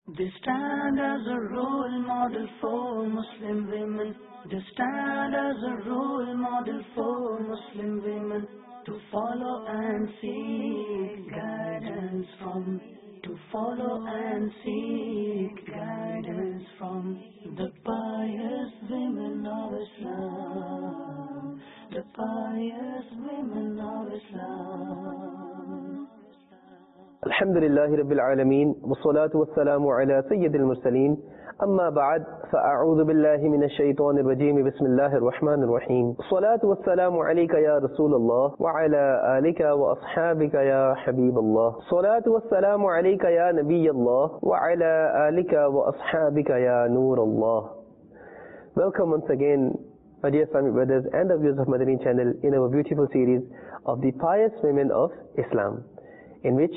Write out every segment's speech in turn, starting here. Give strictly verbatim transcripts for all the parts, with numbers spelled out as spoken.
They stand as a role model for Muslim women. They stand as a role model for Muslim women to follow and seek guidance from. To follow and seek guidance from the pious women of Islam. The pious women of Islam. Alhamdulillahi Rabbil Alameen, wassalatu wassalamu ala Sayyidil Mursaleen, amma ba'd, fa'a'udhu billahi minash shaitanir rajeem, bismillahir rahmanir rahim. Salatu wassalamu alayka ya Rasulallah, wa ala alika wa ashabika ya Habiballah. Salatu wassalamu alayka ya Nabiyallah, wa ala alika wa ashabika ya Noorallah. Welcome once again, my dear Islamic brothers and the viewers of Madani channel, in our beautiful series of the pious women of Islam, in which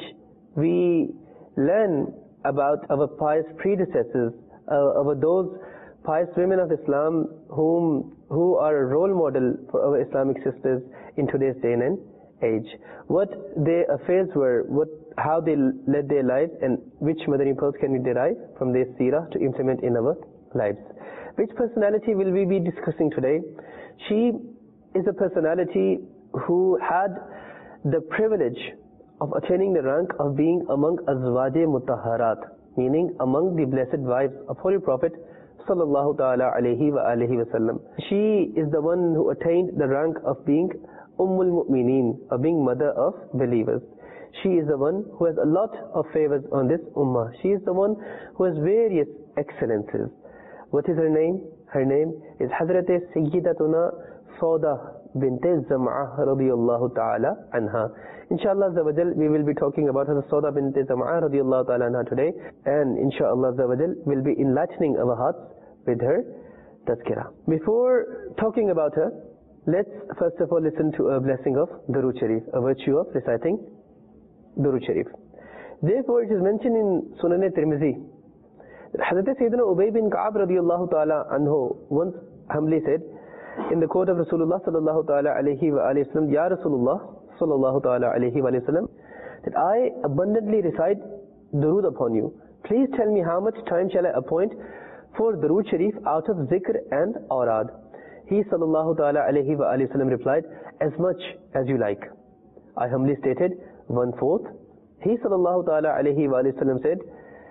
we learn about our pious predecessors, uh, about those pious women of Islam whom who are a role model for our Islamic sisters in today's day and age. What their affairs were, what how they led their lives, and which Madani pearls can we derive from their seerah to implement in our lives. Which personality will we be discussing today? She is a personality who had the privilege of attaining the rank of being among Azwaje Mutahharat, meaning among the blessed wives of Holy Prophet sallallahu ta'ala alayhi wa alihi wa sallam. She is the one who attained the rank of being Ummul Mu'mineen, of being mother of believers. She is the one who has a lot of favors on this ummah. She is the one who has various excellences. What is her name? Her name is Hazrat Sayyidatuna Sauda bint Zam'ah radiyallahu ta'ala anha. Inshallah Azawajal, we will be talking about Hazrat Sauda bint Zam'ah radiyallahu ta'ala anha today, and inshallah Azawajal, we'll be enlightening our hearts with her tazkirah. Before talking about her, let's first of all listen to a blessing of Durood Sharif, a virtue of reciting Durood Sharif. Therefore, it is mentioned in Sunan Tirmidhi, Hazrat Sayyidina Ubay bin Ka'ab radiyallahu ta'ala anhu once humbly said in the court of Rasulullah sallallahu ta'ala alayhi wa alayhi wa sallam, Ya Rasulullah sallallahu ta'ala alayhi wa sallam, that I abundantly recite Durood upon you. Please tell me how much time shall I appoint for Durood Sharif out of zikr and awrad. He sallallahu ta'ala alayhi wa alayhi wa sallam replied, as much as you like. I humbly stated, one fourth. He sallallahu ta'ala alayhi wa alayhi wa sallam said,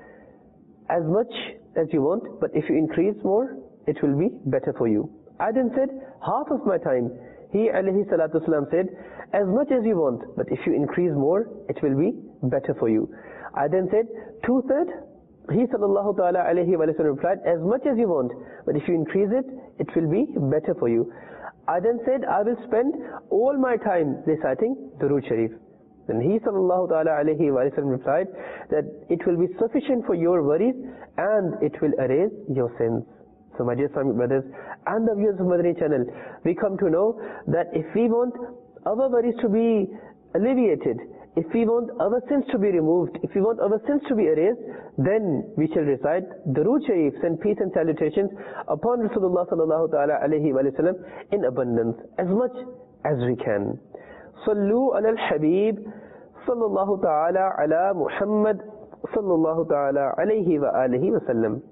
as much as you want, but if you increase more, it will be better for you. I then said, half of my time. He alayhi salatu wasalam said, as much as you want, but if you increase more, it will be better for you. I then said, two-thirds. He sallallahu ta'ala alayhi wa sallam replied, as much as you want, but if you increase it, it will be better for you. I then said, I will spend all my time reciting Durood Sharif. Then he sallallahu ta'ala alayhi wa sallam replied that it will be sufficient for your worries and it will erase your sins. So my dear Islamic brothers and the viewers of Madani channel, we come to know that if we want our worries to be alleviated, if we want our sins to be removed, if we want our sins to be erased, then we shall recite Durood Sharif, send peace and salutations upon Rasulullah sallallahu ta'ala alayhi wa sallam in abundance, as much as we can. Sallu ala al-Habib sallallahu ta'ala ala Muhammad sallallahu ta'ala alayhi wa alihi wa sallam.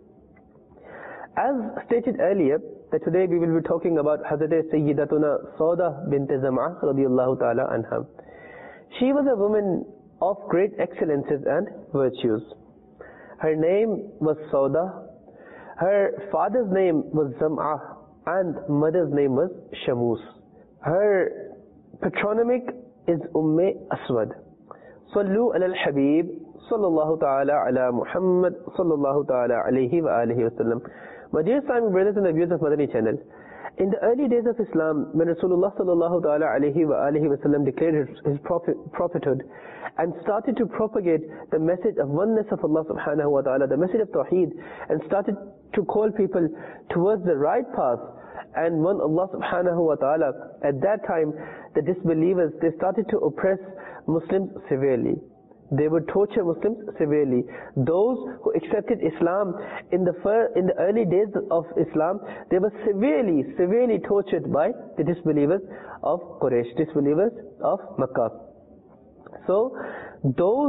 As stated earlier, that today we will be talking about Hazrat Sayyidatuna Sauda bint Zam'ah radiyallahu ta'ala anha. She was a woman of great excellences and virtues. Her name was Sauda, her father's name was Zam'ah, and mother's name was Shamus. Her patronymic is Umme Aswad. Sallu ala al-Habib sallallahu ta'ala ala Muhammad sallallahu ta'ala alayhi wa alihi wa sallam. My dear Islamic brothers and the viewers of Madani channel, in the early days of Islam, when Rasulullah sallallahu ta'ala alayhi wa alihi wa sallam declared his, his prophet, prophethood and started to propagate the message of oneness of Allah subhanahu wa ta'ala, the message of Tawheed, and started to call people towards the right path and one Allah subhanahu wa ta'ala, at that time the disbelievers, they started to oppress Muslims severely. They would torture Muslims severely. Those who accepted Islam in the fir in the early days of Islam, they were severely, severely tortured by the disbelievers of Quraysh, disbelievers of Makkah. So, those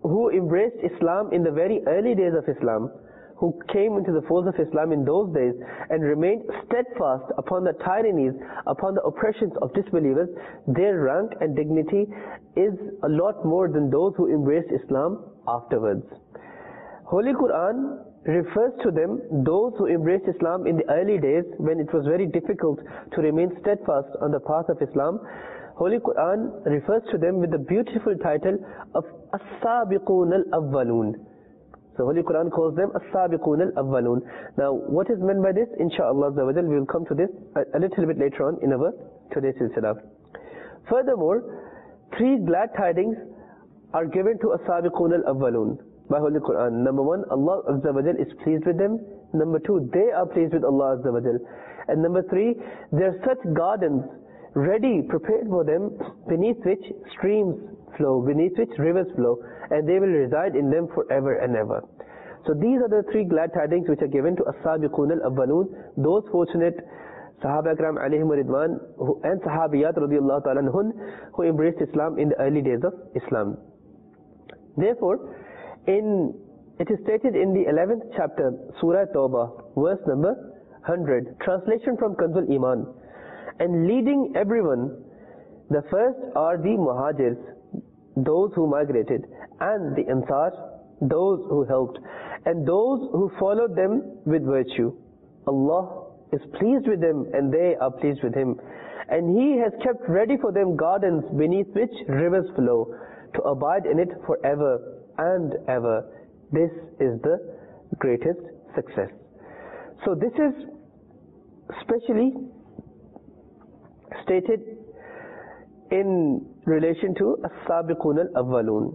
who embraced Islam in the very early days of Islam, who came into the folds of Islam in those days and remained steadfast upon the tyrannies, upon the oppressions of disbelievers, their rank and dignity is a lot more than those who embraced Islam afterwards. Holy Quran refers to them, those who embraced Islam in the early days when it was very difficult to remain steadfast on the path of Islam. Holy Quran refers to them with the beautiful title of As-Sabiqun al-Awwalun. So Holy Quran calls them As-Sabiqun al-Awwalun. Now what is meant by this? Insha'Allah we will come to this a, a little bit later on in our today's silsila. Furthermore, three glad tidings are given to As-Sabiqun al-Awwalun by Holy Quran. Number one, Allah Azza wa Jal is pleased with them. Number two, they are pleased with Allah Azza wa Jal. And number three, there are such gardens ready, prepared for them, beneath which streams flow, beneath which rivers flow, and they will reside in them forever and ever. So these are the three glad tidings which are given to As-Sabiqun al-Awwalun, those fortunate Sahaba Ikram alayhim ridwan and Sahabiyat radiyallahu ta'ala anhun who embraced Islam in the early days of Islam. Therefore, in it is stated in the eleventh chapter, Surah Tawbah, verse number one hundred, translation from Kanzul Iman. And leading everyone, the first are the Muhajirs, those who migrated, and the Ansar, those who helped, and those who followed them with virtue. Allah is pleased with them and they are pleased with Him. And He has kept ready for them gardens beneath which rivers flow, to abide in it forever and ever. This is the greatest success. So this is specially stated in relation to As-Sabiqun al-Awwalun.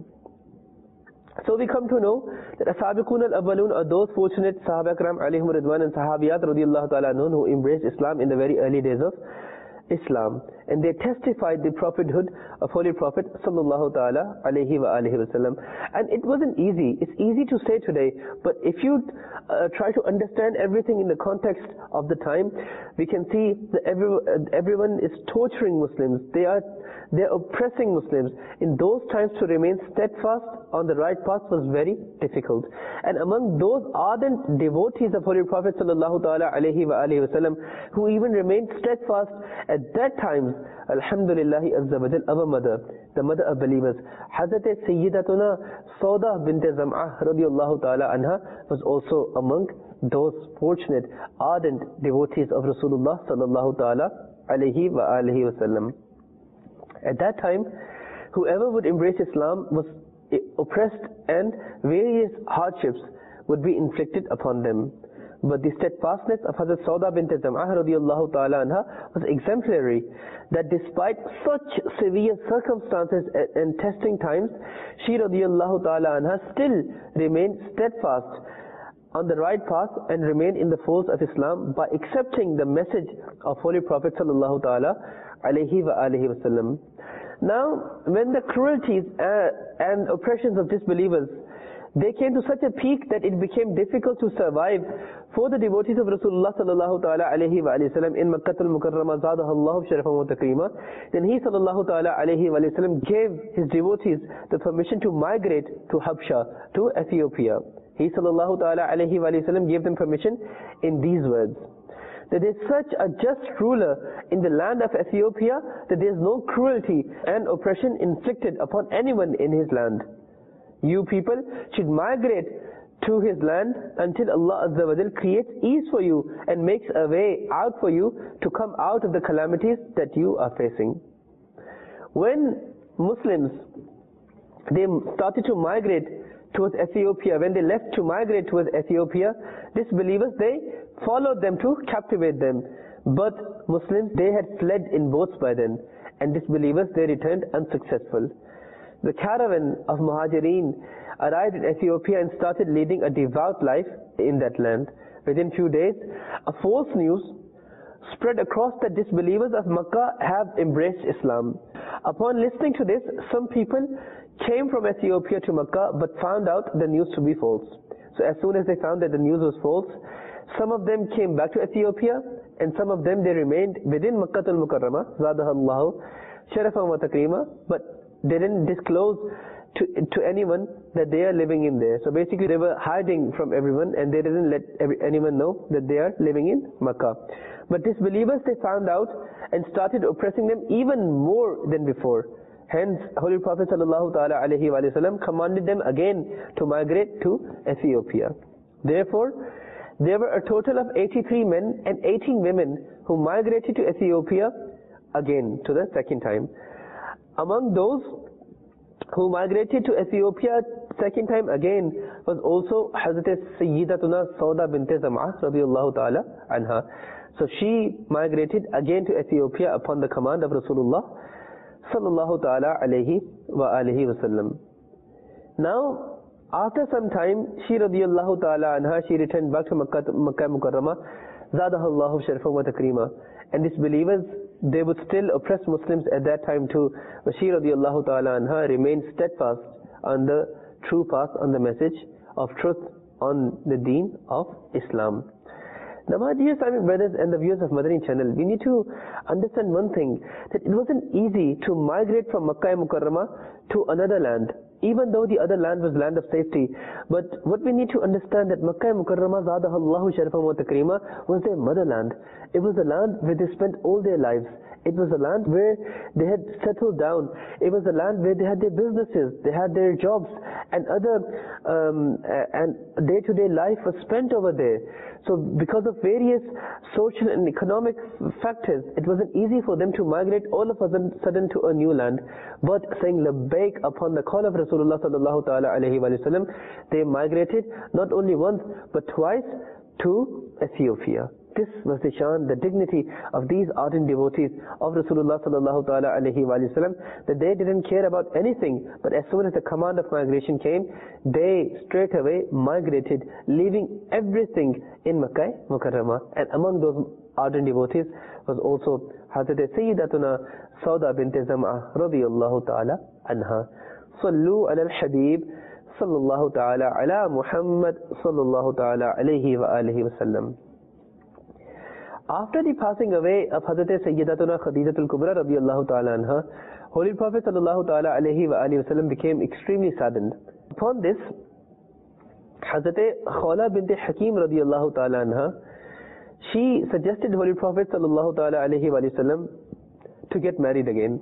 So we come to know that As-Sabiqun al-Awwalun are those fortunate Sahaba Ikram alayhim ridwan and Sahabiyat radiyallahu ta'ala anhum who embraced Islam in the very early days of Islam, and they testified the prophethood of Holy Prophet sallallahu ta'ala alayhi wa alihi wasallam. And it wasn't easy. It's easy to say today, but if you uh, try to understand everything in the context of the time, we can see that every, uh, everyone is torturing Muslims. They are they're oppressing Muslims. In those times, to remain steadfast on the right path was very difficult. And among those ardent devotees of Holy Prophet sallallahu ta'ala alayhi wa alihi wasallam who even remained steadfast at that time, Alhamdulillahi Azza wa Jal, our mother, the mother of believers, Hazrat Sayyidatuna Sauda bint Zam'ah radiyallahu ta'ala anha was also among those fortunate, ardent devotees of Rasulullah sallallahu ta'ala alayhi wa alihi wasallam. At that time, whoever would embrace Islam was oppressed and various hardships would be inflicted upon them. But the steadfastness of Hazrat Sauda bint Zam'ah radiyallahu ta'ala anha was exemplary, that despite such severe circumstances and testing times, she radiyallahu ta'ala anha still remained steadfast on the right path and remained in the folds of Islam by accepting the message of Holy Prophet sallallahu ta'ala alayhi wa alihi wasallam. Now, when the cruelties uh, and oppressions of disbelievers, they came to such a peak that it became difficult to survive for the devotees of Rasulullah sallallahu ta'ala alayhi wa sallam in Makkah al-Mukarramah, zadaha Allahu sharafan wa takrima. Then he sallallahu ta'ala alayhi wa sallam gave his devotees the permission to migrate to Habsha, to Ethiopia. He sallallahu ta'ala alayhi wa sallam gave them permission in these words: that there is such a just ruler in the land of Ethiopia that there is no cruelty and oppression inflicted upon anyone in his land. You people should migrate to his land until Allah Azza wa Jal creates ease for you and makes a way out for you to come out of the calamities that you are facing. When Muslims, they started to migrate towards Ethiopia, when they left to migrate towards Ethiopia, disbelievers, they followed them to captivate them. But Muslims, they had fled in boats by then, and disbelievers, they returned unsuccessful. The caravan of Muhajirin arrived in Ethiopia and started leading a devout life in that land. Within few days, a false news spread across that disbelievers of Makkah have embraced Islam. Upon listening to this, some people came from Ethiopia to Makkah but found out the news to be false. So as soon as they found that the news was false, some of them came back to Ethiopia, and some of them, they remained within Makkah al-Mukarramah, zadaha Allahu sharafan wa takrima, but they didn't disclose to, to anyone that they are living in there. So basically they were hiding from everyone and they didn't let every, anyone know that they are living in Makkah. But disbelievers, they found out and started oppressing them even more than before. Hence, Holy Prophet sallallahu ta'ala alayhi wa sallam commanded them again to migrate to Ethiopia. Therefore, there were a total of eighty-three men and eighteen women who migrated to Ethiopia again, to the second time. Among those who migrated to Ethiopia second time again was also Hazrat Sayyidatuna Sauda bint Zam'ah radiyallahu ta'ala anha. So she migrated again to Ethiopia upon the command of Rasulullah sallallahu ta'ala alayhi wa alihi wasallam. Now, after some time, she radiyallahu ta'ala anha, she returned back to Makkah, Makkah Mukarramah, zadahallahu sharfan wa takrima. And disbelievers, they would still oppress Muslims at that time too. But she radiyallahu ta'ala anha remained steadfast on the true path, on the message of truth, on the deen of Islam. Now, my dear Islamic brothers and the viewers of Madani channel, we need to understand one thing, that it wasn't easy to migrate from Makkah Mukarramah to another land, even though the other land was land of safety. But what we need to understand, that Makkah Mukarramah zadahallahu sharfan wa takrima was their motherland. It was the land where they spent all their lives. It was a land where they had settled down. It was a land where they had their businesses, they had their jobs, and other um, and day-to-day life was spent over there. So because of various social and economic factors, it wasn't easy for them to migrate all of a sudden to a new land. But saying labbaik upon the call of Rasulullah sallallahu ta'ala alayhi wa sallam, they migrated not only once but twice to Ethiopia. This was the shan, the dignity of these ardent devotees of Rasulullah sallallahu ta'ala alayhi wa sallam, that they didn't care about anything, but as soon as the command of migration came, they straight away migrated, leaving everything in Makkah Mukarramah. And among those ardent devotees was also Hazrat Sayyidatuna Sauda bint Zam'ah radiyallahu ta'ala anha. Sallu ala al-Habib sallallahu ta'ala ala Muhammad sallallahu ta'ala alayhi wa alihi wa sallam. After the passing away of Hazrat Sayyidatuna Khadijatul Kubra radiyallahu ta'ala anha, Holy Prophet sallallahu ta'ala alayhi wa alihi wa sallam became extremely saddened. Upon this, Hazrat Khawla bint Hakim radiyallahu ta'ala anha, she suggested Holy Prophet sallallahu ta'ala alayhi wa sallam to get married again.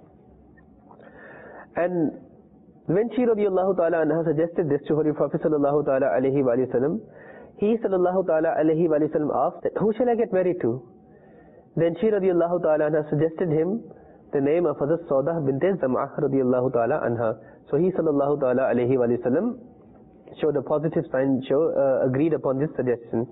And when she radiyallahu ta'ala anha suggested this to Holy Prophet sallallahu ta'ala alayhi wa sallam, he sallallahu ta'ala alayhi wa sallam asked, who shall I get married to? Then she radiyallahu ta'ala anha suggested him the name of Hazrat Sauda bint Zam'ah radiyallahu ta'ala anha. So he sallallahu ta'ala alayhi wa sallam showed a positive sign, show, uh, agreed upon this suggestion.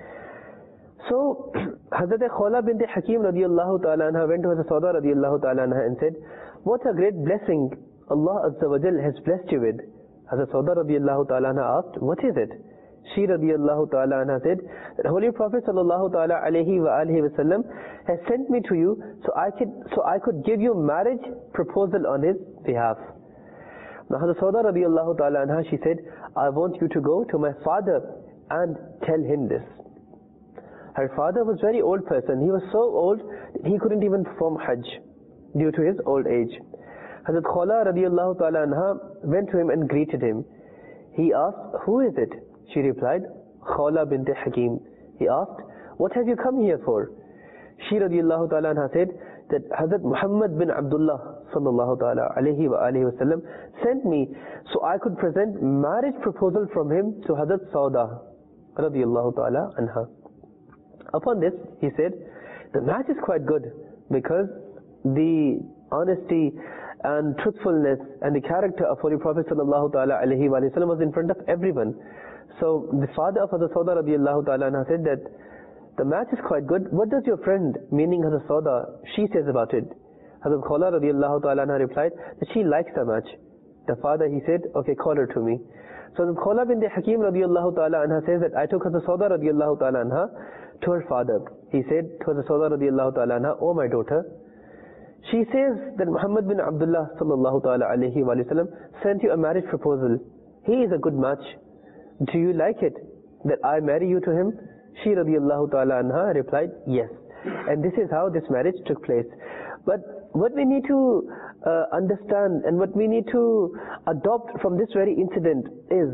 So Hazrat Khawla bint Hakim radiyallahu ta'ala anha went to Hazrat Sauda radiyallahu ta'ala anha and said, what a great blessing Allah Azza wa Jal has blessed you with. Hazrat Sauda radiyallahu ta'ala anha asked, what is it? She radiyallahu ta'ala anha said that Holy Prophet sallallahu ta'ala alayhi wa alihi wa sallam has sent me to you so I could so I could give you marriage proposal on his behalf. Now Hazrat Sauda radiyallahu ta'ala anha, she said, I want you to go to my father and tell him this. Her father was a very old person. He was so old that he couldn't even perform Hajj due to his old age. Hazrat Khawla radiyallahu ta'ala anha went to him and greeted him. He asked, who is it? She replied, Khawla bint Hakim. He asked, what have you come here for? She radiyallahu ta'ala anha said that Hazrat Muhammad bin Abdullah sallallahu ta'ala alayhi wa alihi wa sallam sent me so I could present marriage proposal from him to Hazrat Sauda radiyallahu ta'ala anha. Upon this, he said, the match is quite good because the honesty and truthfulness and the character of Holy Prophet sallallahu ta'ala alayhi wa sallam was in front of everyone. So the father of Hazrat Sauda radiyallahu ta'ala anha said that the match is quite good. What does your friend, meaning Hazrat Sauda, she says about it? Hazrat Khawla radiyallahu ta'ala anha replied that she likes the match. The father, he said, okay, call her to me. So Hazrat Khawla bint Hakim radiyallahu ta'ala anha says that I took Hazrat Sauda radiyallahu ta'ala anha to her father. He said to Hazrat Sauda radiyallahu ta'ala anha, oh my daughter, she says that Muhammad bin Abdullah sallallahu ta'ala alayhi wa sallam sent you a marriage proposal. He is a good match. Do you like it that I marry you to him? She radiyallahu ta'ala anha replied, yes. And this is how this marriage took place. But what we need to uh, understand and what we need to adopt from this very incident is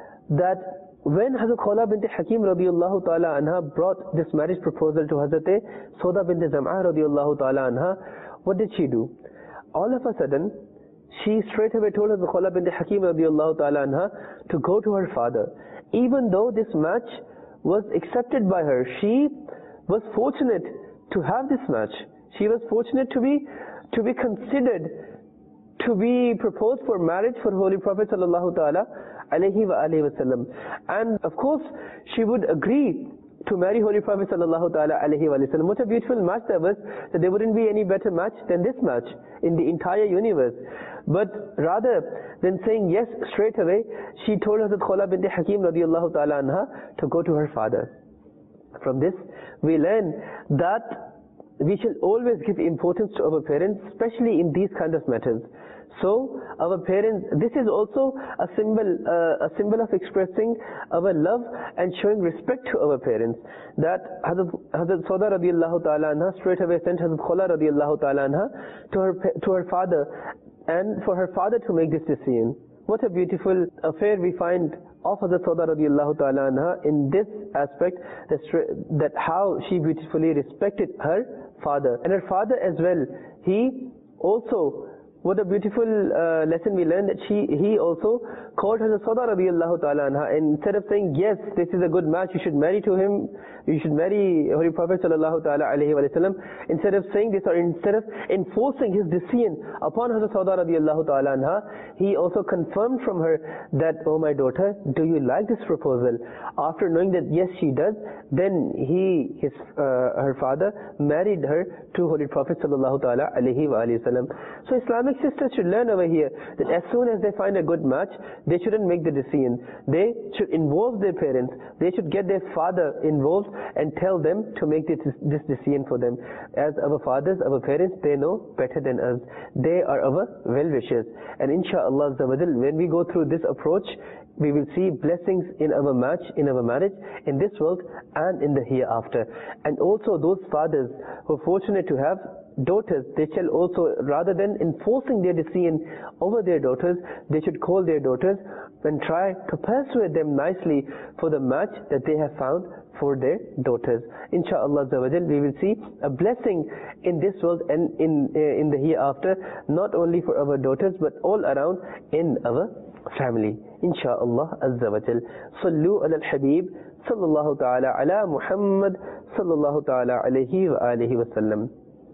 that when Hazrat Khawla bint Hakim radiallahu ta'ala anha brought this marriage proposal to Hazrat Sauda bint Zam'a radiallahu ta'ala anha, what did she do? All of a sudden, she straight away told Hazrat Khawla bint Hakim radiallahu ta'ala anha to go to her father. Even though this match was accepted by her, she was fortunate to have this match. She was fortunate to be to be considered to be proposed for marriage for Holy Prophet sallallahu ta'ala alayhi wa alayhi wa sallam. And of course, she would agree to marry Holy Prophet sallallahu ta'ala alayhi wa sallam. What a beautiful match that was, that there wouldn't be any better match than this match in the entire universe. But rather than saying yes straight away, she told Hazrat Khawla bint Hakim radiallahu ta'ala anha to go to her father. From this, we learn that we shall always give importance to our parents, especially in these kind of matters. So, our parents, this is also a symbol, uh, a symbol of expressing our love and showing respect to our parents. That Hazrat, Hazrat Sauda radiallahu ta'ala anha straight away sent Hazrat Khawla radiallahu ta'ala anha to her, to her father, and for her father to make this decision. What a beautiful affair we find of Hazrat Sauda radiallahu ta'ala anha in this aspect, that, that how she beautifully respected her father. And her father as well, he also, what a beautiful uh, lesson we learned, that she, he also called Hazrat Sauda radiallahu ta'ala anha, and instead of saying, yes, this is a good match, you should marry to him, you should marry Holy Prophet sallallahu ta'ala alayhi wa sallam, instead of saying this, or instead of enforcing his decision upon Hazrat Sauda radiallahu ta'ala anha, he also confirmed from her that, oh my daughter, do you like this proposal? After knowing that yes, she does, then he, his, uh, her father, married her to Holy Prophet sallallahu ta'ala alayhi wa sallam. So Islamic sisters should learn over here that as soon as they find a good match, they shouldn't make the decision. They should involve their parents. They should get their father involved and tell them to make this, this decision for them. As our fathers, our parents, they know better than us. They are our well-wishers. And inshallah, when we go through this approach, we will see blessings in our match, in our marriage, in this world and in the hereafter. And also those fathers who are fortunate to have daughters, they shall also, rather than enforcing their decision over their daughters, they should call their daughters and try to persuade them nicely for the match that they have found for their daughters. Insha'Allah, we will see a blessing in this world and in uh, in the hereafter, not only for our daughters but all around in our family. Insha'Allah Azza wa Jal. Sallu ala al-Habib sallallahu ta'ala ala Muhammad sallallahu ta'ala alayhi wa alihi wa sallam.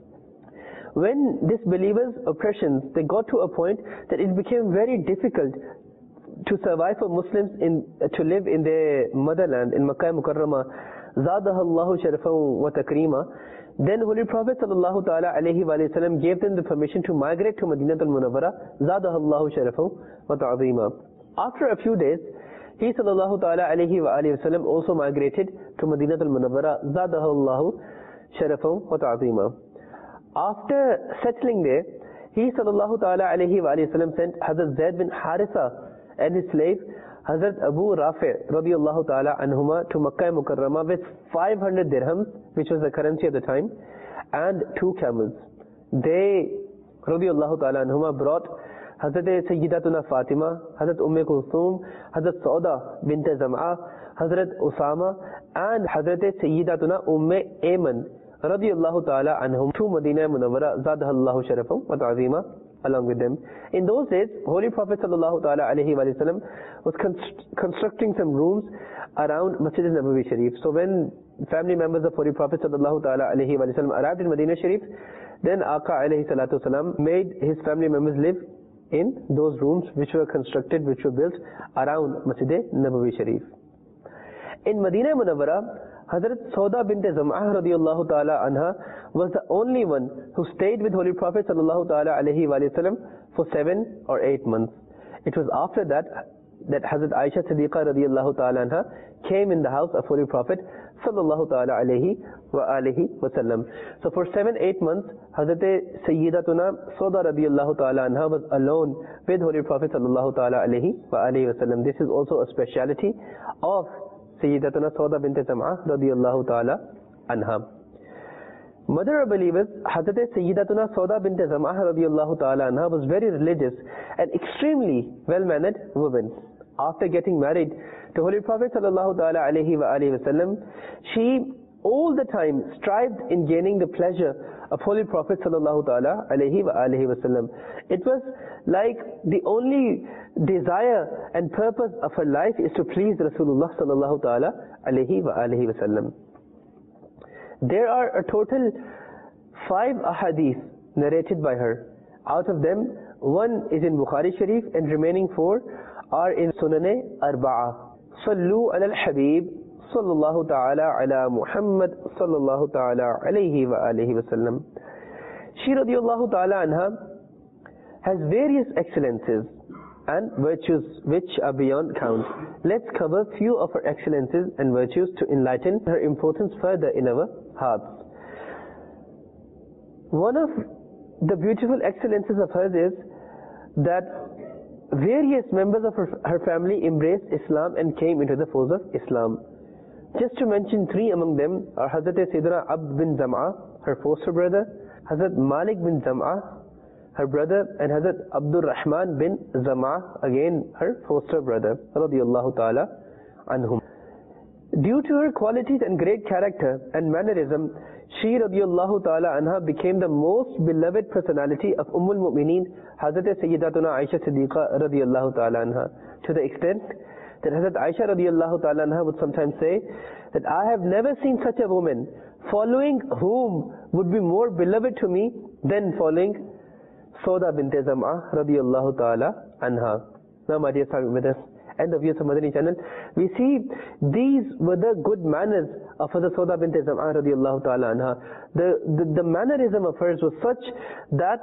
When disbelievers' oppressions, they got to a point that it became very difficult to survive for Muslims in uh, to live in their motherland, in Makkah Mukarramah, Zadaha Allahu Sharafan wa Takrima, then Holy Prophet sallallahu ta'ala alayhi wa sallam gave them the permission to migrate to Madinah al-Munawwara, Zadaha Allahu Sharafan wa Ta'zima. After a few days, he sallallahu ta'ala alayhi wa sallam also migrated to Madinah al-Munawwara, Zadaha Allahu Sharafan wa Ta'zima. After settling there, he sallallahu ta'ala alayhi wa sallam sent Hazrat Zaid bin Haritha and his slave Hazrat Abu Rafi radiyallahu ta'ala anhuma to Makkah Mukarramah with five hundred dirhams, which was the currency at the time, and two camels. They radiyallahu ta'ala anhuma brought Hazrat Sayyidatuna Fatima, Hazrat Umm Kulthum, Hazrat Sauda bint Zam'a, Hazrat Usama, and Hazrat Sayyidatuna Umm Ayman radiyallahu ta'ala anhum to Madinah Munawwara, Zadahallahu Sharafam wa Ta'zima, along with them. In those days, Holy Prophet sallallahu ta'ala alayhi wa sallam was const constructing some rooms around Masjid al-Nabawi Sharif. So when family members of Holy Prophet sallallahu ta'ala alayhi wa sallam arrived in Madinah Sharif, then Aqa alayhi salatu salam made his family members live in those rooms which were constructed, which were built around Masjid al-Nabawi Sharif. In Madinah Munawwara, Hazrat Sauda bint Zam'ah radiyallahu ta'ala anha was the only one who stayed with Holy Prophet sallallahu ta'ala alayhi wa sallam for seven or eight months. It was after that that Hazrat Aisha Siddiqa radiyallahu ta'ala anha came in the house of Holy Prophet sallallahu ta'ala alayhi wa alihi wa sallam. So for seven, eight months, Hazrat Sayyidatuna Sauda radiyallahu ta'ala anha was alone with Holy Prophet sallallahu ta'ala alayhi wa alihi wa sallam. This is also a speciality of Sayyidatuna Sauda bint Zam'ah radiyallahu ta'ala anha. Mother of believers, Hazrat Sayyidatuna Sauda bint Zam'ah radiyallahu ta'ala anha was very religious and extremely well-mannered woman. After getting married to Holy Prophet sallallahu ta'ala alayhi wa alayhi wa sallam, she all the time strived in gaining the pleasure of Holy Prophet sallallahu ta'ala alayhi wa alayhi wa sallam. It was like the only desire and purpose of her life is to please Rasulullah sallallahu ta'ala alayhi wa alayhi wa sallam. There are a total five ahadith narrated by her. Out of them, one is in Bukhari Sharif and remaining four are in Sunane Arba'a. Sallu ala al-Habib sallallahu ta'ala ala Muhammad sallallahu ta'ala alayhi wa alihi wa sallam. She radiyallahu ta'ala anha has various excellences and virtues which are beyond count. Let's cover few of her excellences and virtues to enlighten her importance further in our hearts. One of the beautiful excellences of hers is that various members of her, her family embraced Islam and came into the fold of Islam. Just to mention three among them are Hazrat Sayyidina Abd bin Zam'ah, her foster brother, Hazrat Malik bin Zam'ah, her brother, and Hazrat Abdul Rahman bin Zam'ah, again her foster brother, radiyallahu ta'ala anhum. Due to her qualities and great character and mannerism, she radiyallahu ta'ala anha became the most beloved personality of Umm al-Mu'mineen, Hazrat Sayyidatuna Aisha Siddiqa radiyallahu ta'ala anha, to the extent that Hazrat Aisha radiyallahu ta'ala anha would sometimes say that I have never seen such a woman following whom would be more beloved to me than following Sauda bint Zam'ah radiyallahu ta'ala anha. Now my dear students, with us, and the viewers of Madani channel, we see these were the good manners of Hazrat Sauda bint Zam'ah radiyallahu ta'ala anha. The, the, the mannerism of hers was such that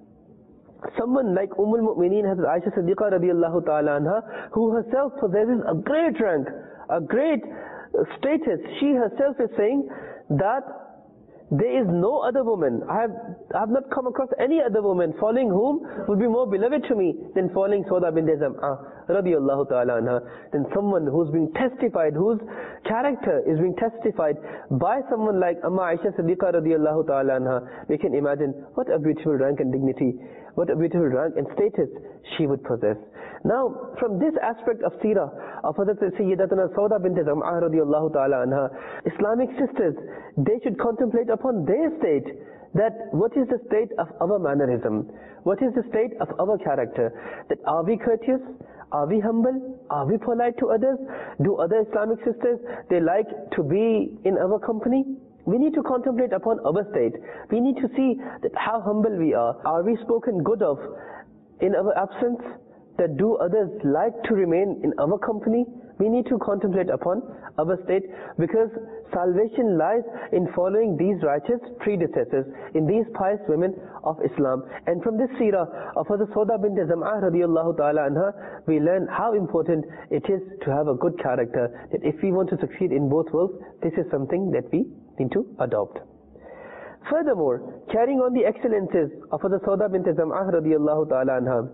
someone like Umm al-Mu'mineen Hazrat Aisha Siddiqa radiyallahu ta'ala anha, who herself possesses a great rank, a great status, she herself is saying that there is no other woman, I have, I have not come across any other woman following whom would be more beloved to me than following Sauda bint Zam'ah radiyallahu ta'ala anha, than someone who's being testified, whose character is being testified by someone like Amma Aisha Siddiqa radiyallahu ta'ala anha. We can imagine what a beautiful rank and dignity, what a beautiful rank and status she would possess. Now, from this aspect of seerah of Hazrat Sayyidatuna Sauda bint Zam'ah radiyallahu ta'ala anha, Islamic sisters, they should contemplate upon their state, that what is the state of our mannerism, what is the state of our character, that are we courteous, are we humble, are we polite to others, do other Islamic sisters, they like to be in our company? We need to contemplate upon our state. We need to see that how humble we are. Are we spoken good of in our absence? That do others like to remain in our company? We need to contemplate upon our state, because salvation lies in following these righteous predecessors, in these pious women of Islam. And from this seerah of Hazrat Sauda bint Zam'ah radiyallahu ta'ala anha, we learn how important it is to have a good character, that if we want to succeed in both worlds, this is something that we need to adopt. Furthermore, carrying on the excellences of Hazrat Sauda bint Zam'ah radiyallahu ta'ala anha,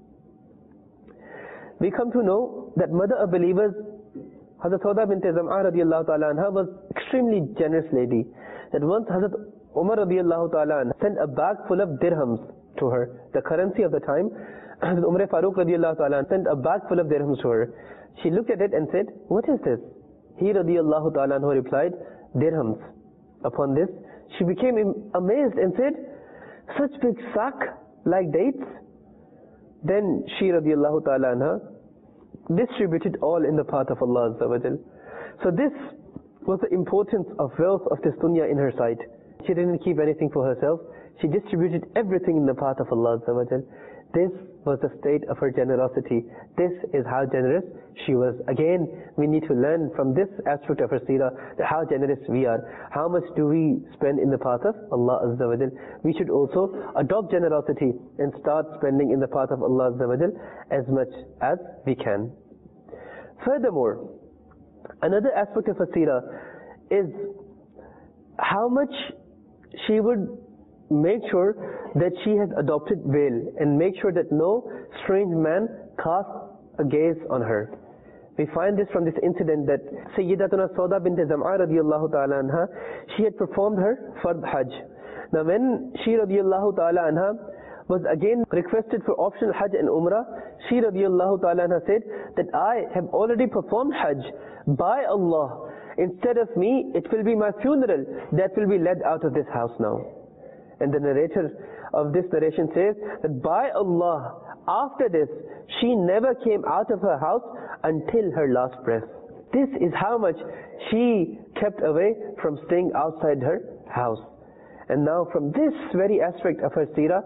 we come to know that mother of believers, Hazrat Sauda bint Zam'ah radiyallahu ta'ala anha, was extremely generous lady. That once Hazrat Umar radiyallahu ta'ala anha sent a bag full of dirhams to her, the currency of the time. Hazrat Umar Farooq radiyallahu ta'ala anha sent a bag full of dirhams to her. She looked at it and said, what is this? He radiyallahu ta'ala anha replied, dirhams. Upon this, she became amazed and said, such big sack like dates? Then she radiyallahu ta'ala anha distributed all in the path of Allah Azza wa Jal. So this was the importance of wealth of this dunya in her sight. She didn't keep anything for herself. She distributed everything in the path of Allah Azza wa Jal. This was the state of her generosity. This is how generous she was. Again, we need to learn from this aspect of her seerah that how generous we are. How much do we spend in the path of Allah Azza wa Jal? We should also adopt generosity and start spending in the path of Allah Azza wa Jal as much as we can. Furthermore, another aspect of her seerah is how much she would make sure that she has adopted veil and make sure that no strange man casts a gaze on her. We find this from this incident that Sayyidatuna Sauda bint Zam'a radiyallahu ta'ala anha, she had performed her Fard Hajj. Now when she radiyallahu ta'ala anha was again requested for optional Hajj and Umrah, she radiyallahu ta'ala anha said that I have already performed Hajj. By Allah, instead of me, it will be my funeral that will be led out of this house now. And the narrator of this narration says that by Allah, after this, she never came out of her house until her last breath. This is how much she kept away from staying outside her house. And now from this very aspect of her seerah,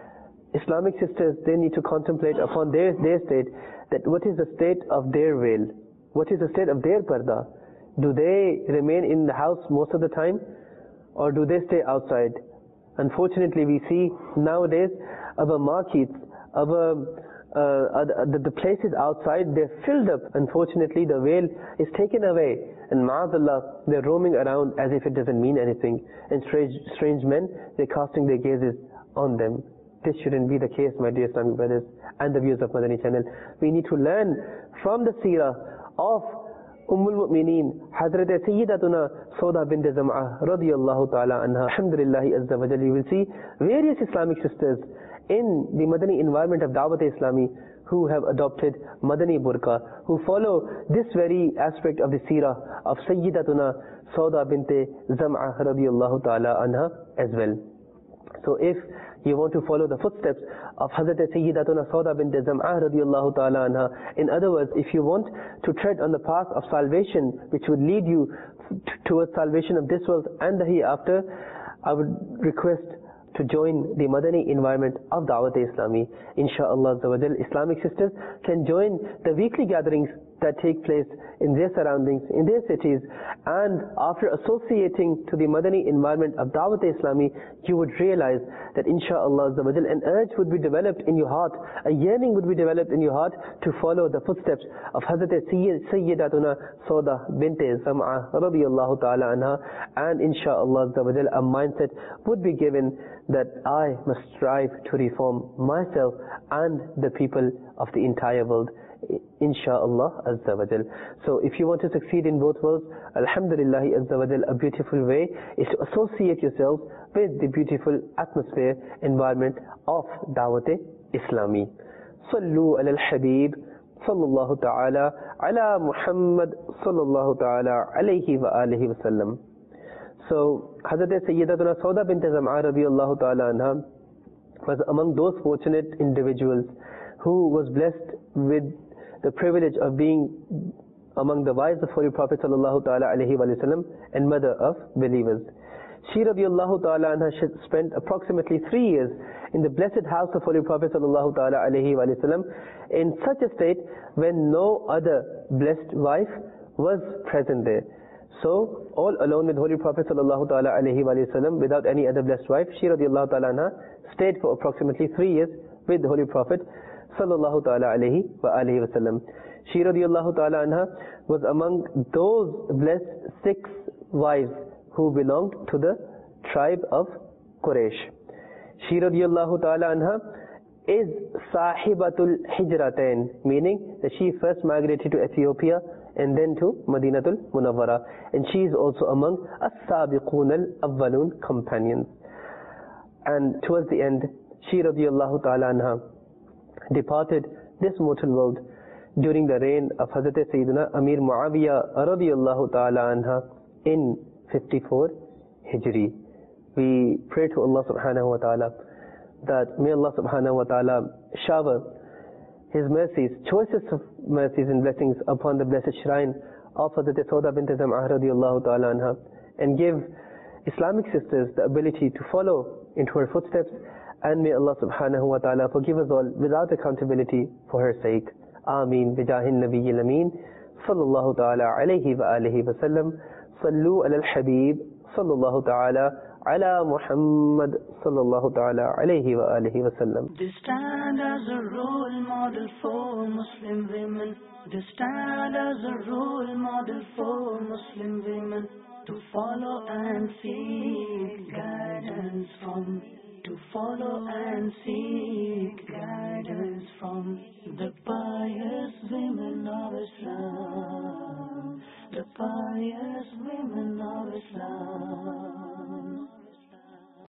Islamic sisters, they need to contemplate upon their, their state, that what is the state of their veil? What is the state of their parda? Do they remain in the house most of the time? Or do they stay outside? Unfortunately, we see nowadays our markets, our uh, the, the places outside, they're filled up. Unfortunately, the veil is taken away, and ma'azallah, they're roaming around as if it doesn't mean anything. And strange, strange men, they're casting their gazes on them. This shouldn't be the case, my dear Islamic brothers and the viewers of Madani channel. We need to learn from the seerah of Ummul Mu'mineen, Hazrat Sayyidatuna Sauda bint Zam'a radiyallahu ta'ala anha. Alhamdulillah azza wa jalla, you will see various Islamic sisters in the Madani environment of Dawat-e-Islami who have adopted Madani burqa, who follow this very aspect of the seerah of Sayyidatuna Sauda bint Zam'a radiyallahu ta'ala anha as well. So if you want to follow the footsteps of Hazrat Sayyidatuna Sauda bint Zam'a radiyallahu ta'ala anha, in other words, if you want to tread on the path of salvation which would lead you towards salvation of this world and the hereafter, I would request to join the Madani environment of Dawat-e-Islami. Insha'Allah Azza wa Jal, Islamic sisters can join the weekly gatherings that take place in their surroundings, in their cities, and after associating to the Madani environment of Dawat-e-Islami, you would realize that Insha'Allah Azza wa Jal, an urge would be developed in your heart, a yearning would be developed in your heart to follow the footsteps of Hazrat Sayyidatuna Sauda bint Zam'a radiyallahu ta'ala anha, and Insha'Allah Azza wa Jal, a mindset would be given that I must strive to reform myself and the people of the entire world, Insha'Allah Azza wa Jal. So if you want to succeed in both worlds, Alhamdulillah Azza wa Jal, a beautiful way is to associate yourself with the beautiful atmosphere, environment of Dawat-e-Islami. Sallu ala al-Habib sallallahu ta'ala ala Muhammad sallallahu ta'ala alayhi wa alihi wa sallam. So Hazrat Sayyidatuna Sauda bint Zam'a radiyallahu ta'ala anha was among those fortunate individuals who was blessed with the privilege of being among the wives of Holy Prophet sallallahu ta'ala alayhi wa sallam and mother of believers. She radiyallahu ta'ala anha spent approximately three years in the blessed house of Holy Prophet sallallahu ta'ala alayhi wa sallam in such a state when no other blessed wife was present there. So, all alone with Holy Prophet sallallahu ta'ala alayhi wa sallam, without any other blessed wife, she radiyallahu ta'ala anha stayed for approximately three years with the Holy Prophet sallallahu ta'ala alayhi wa alihi wa sallam. She radiyallahu ta'ala anha was among those blessed six wives who belonged to the tribe of Quraysh. She radiyallahu ta'ala anha is Sahibatul Hijratain, meaning that she first migrated to Ethiopia and then to Madinatul Munawwara, and she is also among As-Sabiqun Al-Awwalun companions. And towards the end, she radiyallahu ta'ala anha departed this mortal world during the reign of Hazrat Sayyidina Amir Muawiyah radiyallahu ta'ala anha in fifty-four Hijri. We pray to Allah subhanahu wa ta'ala that may Allah subhanahu wa ta'ala shower His mercies, choicest of mercies and blessings upon the blessed shrine of Hazrat Sauda bint Zam'a radiyallahu ta'ala anha, and give Islamic sisters the ability to follow into her footsteps, and may Allah subhanahu wa ta'ala forgive us all without accountability for her sake. Ameen. Bijahin Nabiyyil Ameen sallallahu ta'ala alayhi wa alihi wa sallam. Sallu ala al-Habib sallallahu ta'ala ala Muhammad sallallahu ta'ala alayhi wa alihi wa sallam. They stand as a role model for Muslim women. They stand as a role model for Muslim women to follow and seek guidance from. To follow and seek